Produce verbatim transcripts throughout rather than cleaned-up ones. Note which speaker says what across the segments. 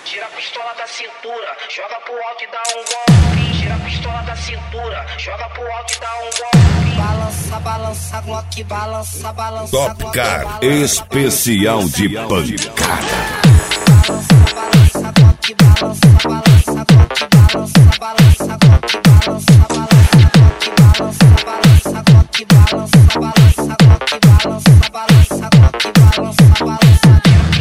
Speaker 1: Tira a pistola da cintura, joga pro alto e dá um golpe. Tira a pistola da cintura, joga pro alto e dá um golpe.
Speaker 2: Balança, balança, Glock, balança, balança.
Speaker 3: Top Car especial de pancada.
Speaker 2: Balança, Glock, balança, balança, Glock, balança, balança, Glock, balança, balança, Glock, balança, balança, Glock, balança, balança, Glock, balança, balança, balança.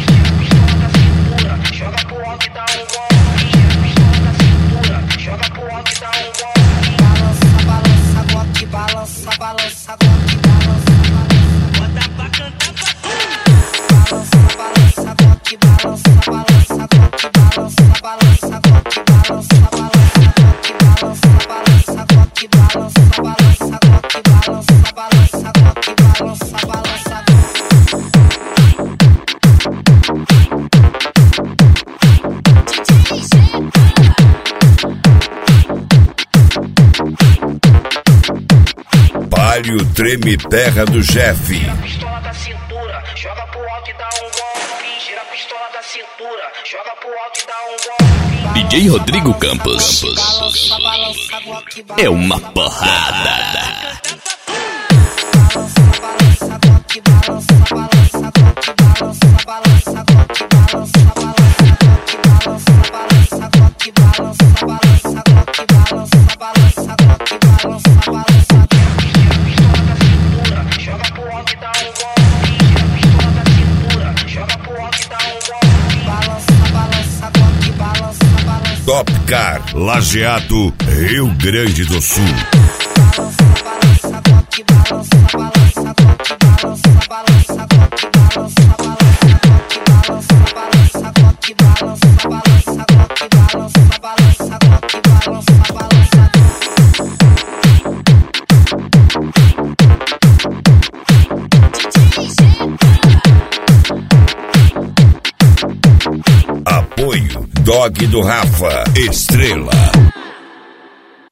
Speaker 1: Joga pro alto e dá um golpe. Pistola da cintura, joga pro alto e dá um golpe.
Speaker 2: Balança, balança, Glock, balança, balança, Glock, balança, balança.
Speaker 1: Bota pra cantar pra tu.
Speaker 2: Balança, balança, Glock, balança, balança, Glock, balança, balança, Glock, balança, balança, Glock, balança, balança, Glock, balança, balança, Glock, balança, balança, Glock, balança, balança.
Speaker 3: Palio Treme Terra do Chefe.
Speaker 1: Tira a pistola da cintura, joga pro alto e dá um golpe. Tira a pistola da cintura, joga pro alto e dá um golpe.
Speaker 4: D J Rodrigo Campos é uma porrada.
Speaker 3: Top Car Lajeado, Rio Grande do Sul. Apoio Dog do Rafa, Estrela.